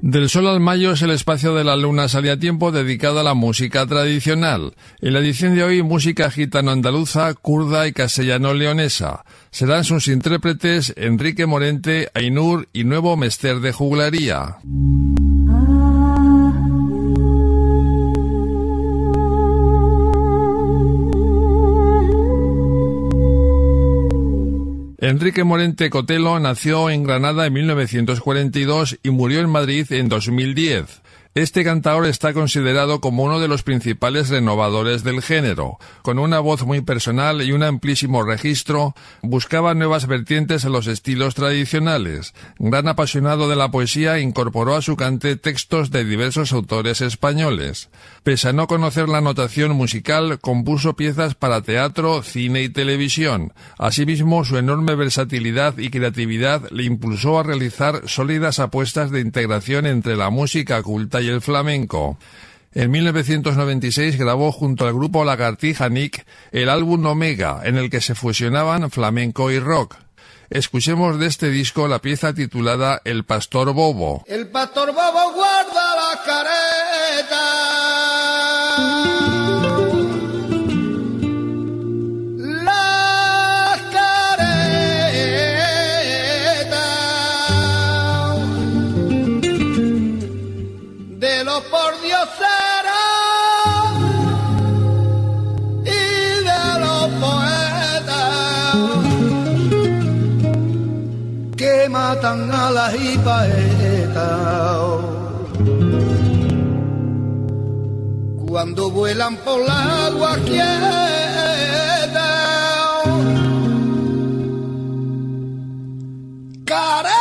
Del Sol al Mayo es el espacio de la Luna Sale a Tiempo dedicado a la música tradicional. En la edición de hoy, música gitano-andaluza, kurda y castellano-leonesa. Serán sus intérpretes Enrique Morente, Ainur y Nuevo Mester de Juglaría. Enrique Morente Cotelo nació en Granada en 1942 y murió en Madrid en 2010. Este cantaor está considerado como uno de los principales renovadores del género. Con una voz muy personal y un amplísimo registro, buscaba nuevas vertientes en los estilos tradicionales. Gran apasionado de la poesía, incorporó a su cante textos de diversos autores españoles. Pese a no conocer la notación musical, compuso piezas para teatro, cine y televisión. Asimismo, su enorme versatilidad y creatividad le impulsó a realizar sólidas apuestas de integración entre la música culta y el flamenco. En 1996 grabó junto al grupo Lagartija Nick el álbum Omega, en el que se fusionaban flamenco y rock. Escuchemos de este disco la pieza titulada El Pastor Bobo. El Pastor Bobo guarda la careta. Matan a las hipaetas cuando vuelan por la agua quieta. Careta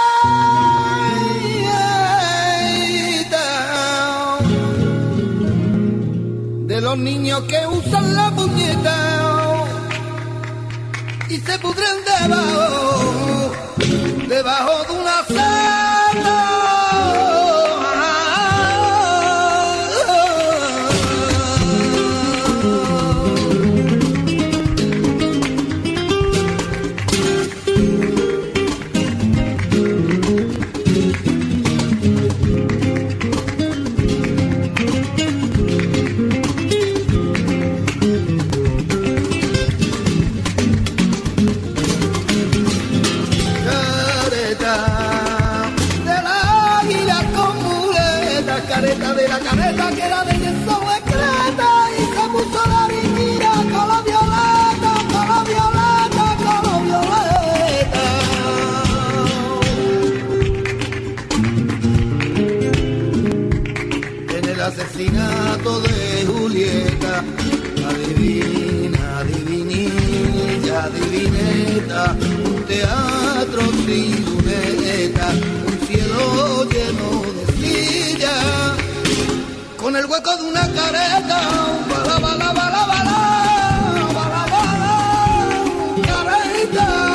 de los niños que usan la puñeta y se pudren debajo de una celda. Asesinato de Julieta, adivina, adivinilla, adivineta, un teatro sin luneta, un cielo lleno de sillas, con el hueco de una careta, bala, bala, bala, bala, bala, bala, careta.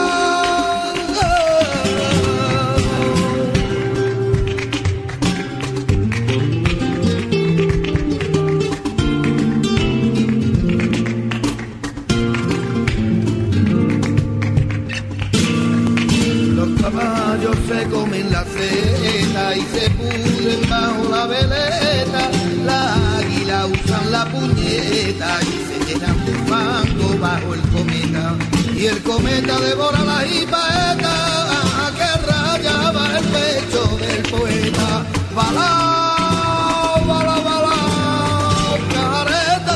Se comen la seta y se pudren bajo la veleta. La águila usan la puñeta y se llenan de fango bajo el cometa. Y el cometa devora la hipaeta que rayaba el pecho del poeta. Bala, bala, bala, careta.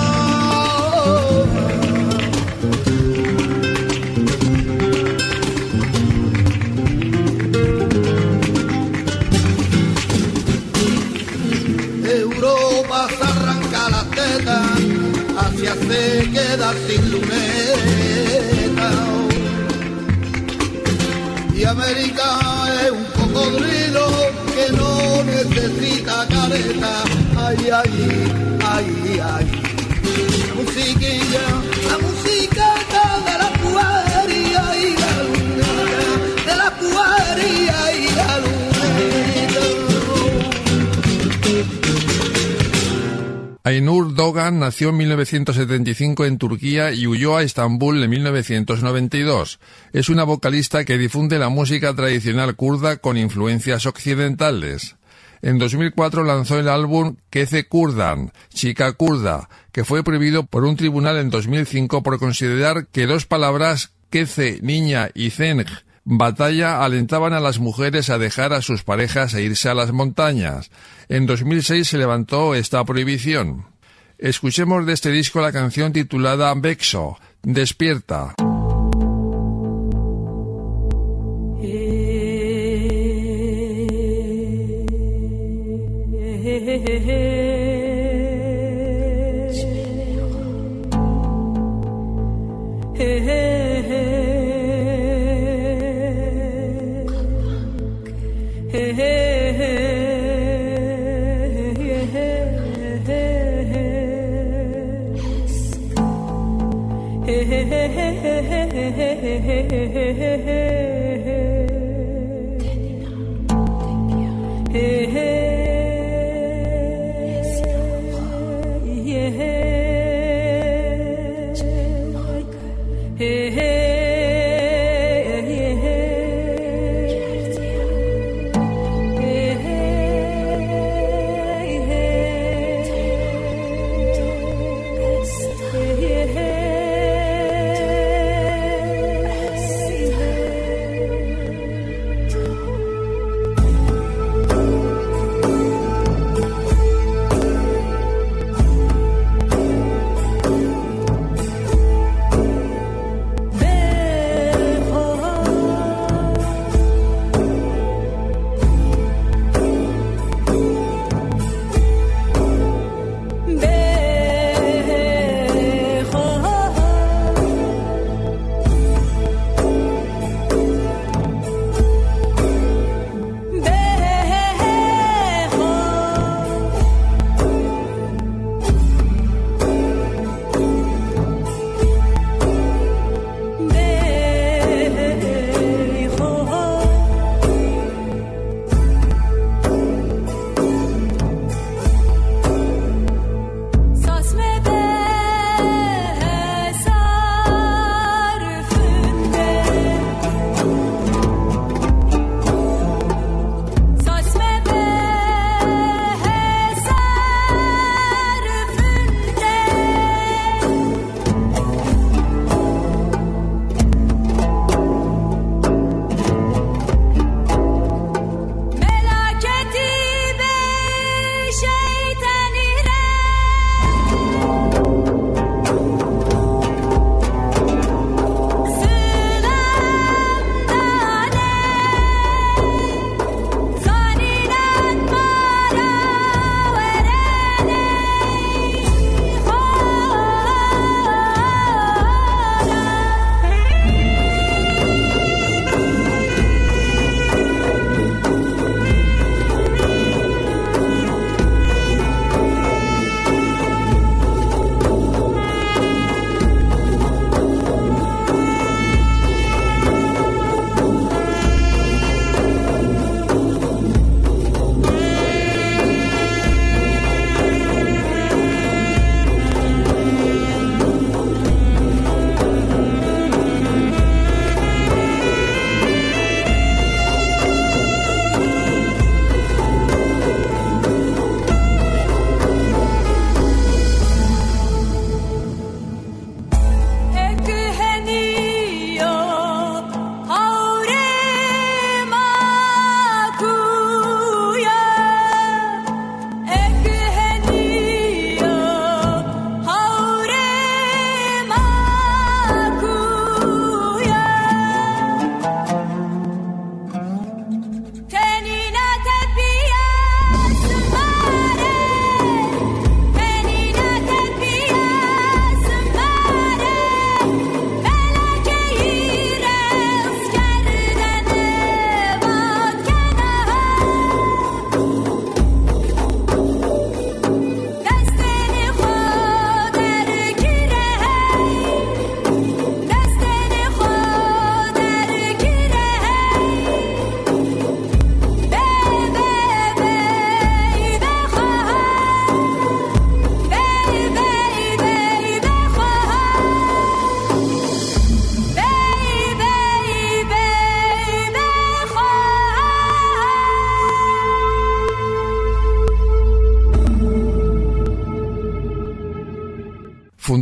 Asia se queda sin luneta y América es un cocodrilo que no necesita careta. Ay, ay, ay, ay. La musiquilla, la musiqueta de la puería y la luneta, de la puería y la luneta. Ainur Doğan nació en 1975 en Turquía y huyó a Estambul en 1992. Es una vocalista que difunde la música tradicional kurda con influencias occidentales. En 2004 lanzó el álbum Keze Kurdan, Chica Kurda, que fue prohibido por un tribunal en 2005 por considerar que dos palabras, Keze, niña, y Zeng, batalla, alentaban a las mujeres a dejar a sus parejas e irse a las montañas. En 2006 se levantó esta prohibición. Escuchemos de este disco la canción titulada Bexo, Despierta.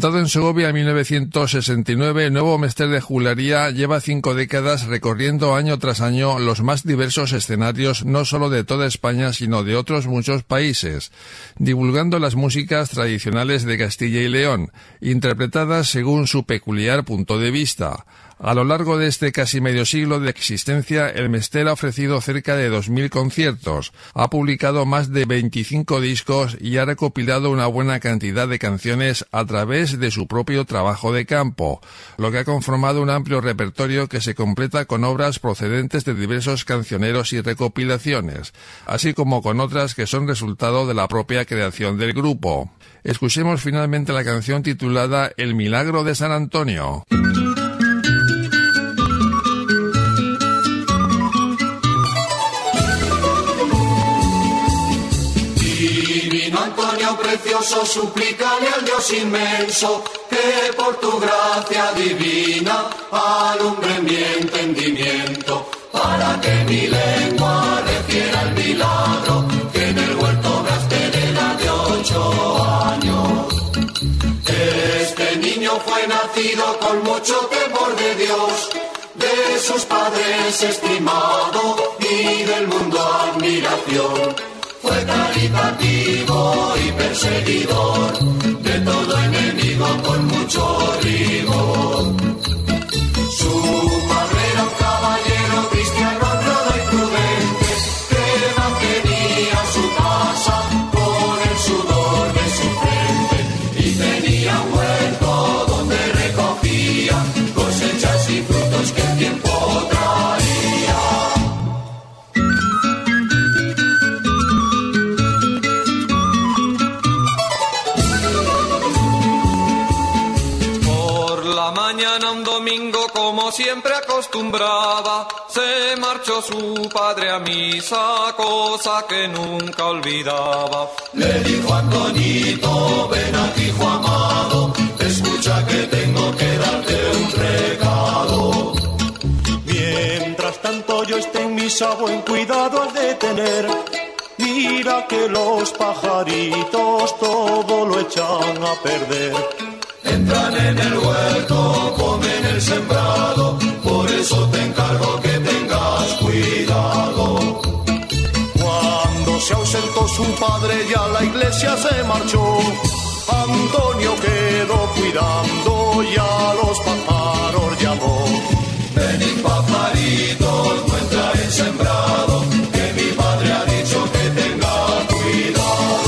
Montado en Segovia en 1969, el nuevo Mester de Juglaría lleva 5 décadas recorriendo año tras año los más diversos escenarios no solo de toda España sino de otros muchos países, divulgando las músicas tradicionales de Castilla y León, interpretadas según su peculiar punto de vista. A lo largo de este casi medio siglo de existencia, el Mester ha ofrecido cerca de 2.000 conciertos, ha publicado más de 25 discos y ha recopilado una buena cantidad de canciones a través de su propio trabajo de campo, lo que ha conformado un amplio repertorio que se completa con obras procedentes de diversos cancioneros y recopilaciones, así como con otras que son resultado de la propia creación del grupo. Escuchemos finalmente la canción titulada El Milagro de San Antonio. Antonio precioso, suplícale al Dios inmenso que por tu gracia divina alumbre mi entendimiento, para que mi lengua refiera el milagro que en el huerto obraste de edad de 8 años. Este niño fue nacido con mucho temor de Dios, de sus padres estimado y del mundo admiración. Fue caritativo y perseguidor de todo enemigo con mucho rigor. Su padre era un caballero cristiano, honrado y prudente, que mantenía su casa con el sudor de su frente, y tenía un huerto donde recogía cosechas y frutos que el tiempo traía. Como siempre acostumbraba, se marchó su padre a misa, cosa que nunca olvidaba. Le dijo Antonito, ven aquí, hijo amado, escucha que tengo que darte un recado. Mientras tanto yo esté en misa, buen cuidado has de tener. Mira que los pajaritos todo lo echan a perder. Entran en el huerto, comen el sembrado, por eso te encargo que tengas cuidado. Cuando se ausentó su padre y a la iglesia se marchó, Antonio quedó cuidando y a los pájaros llamó. Venid pajaritos, no entra en sembrado, que mi padre ha dicho que tenga cuidado.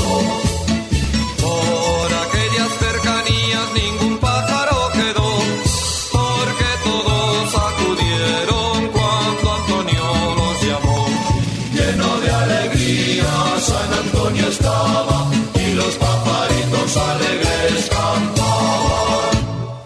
San Antonio estaba y los pajaritos alegres cantaban.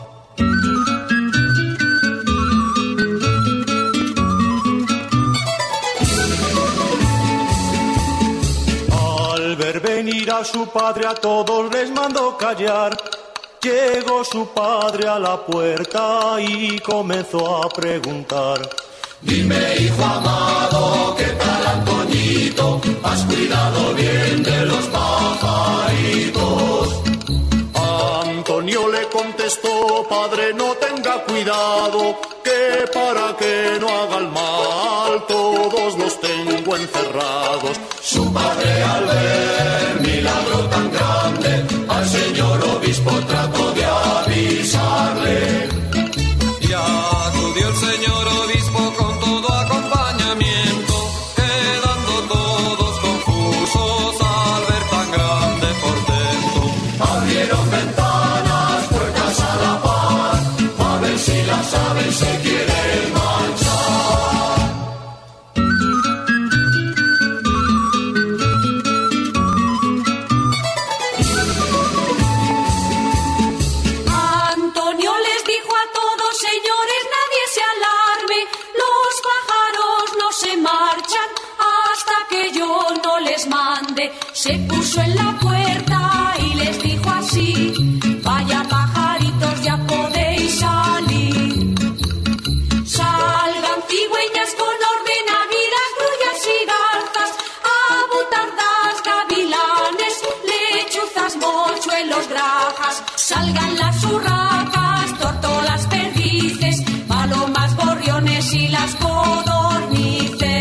Al ver venir a su padre a todos les mandó callar. Llegó su padre a la puerta y comenzó a preguntar. Dime, hijo amado, ¿qué tal Antoñito? ¿Has cuidado bien de los pajaritos? Antonio le contestó, padre, no tenga cuidado, que para que no hagan mal, todos los tengo encerrados. Su padre al ver milagro tan grande, al señor obispo trató de avisarle. Y acudió el señor obispo con todo acompañamiento, quedando todos confusos al ver tan grande portento. Abrieron ventanas, puertas a la par, a ver si las aves se quieren marchar. Antonio les dijo a todos, señores, nadie se alarme, los pájaros no se marchan hasta que yo no les mande. Se puso en la puerta y les dijo así, vaya pajaritos, ya podéis salir. Salgan cigüeñas con orden, águilas, grullas y garzas, abutardas, gavilanes, lechuzas, mochuelos, grajas. Salgan las codornices.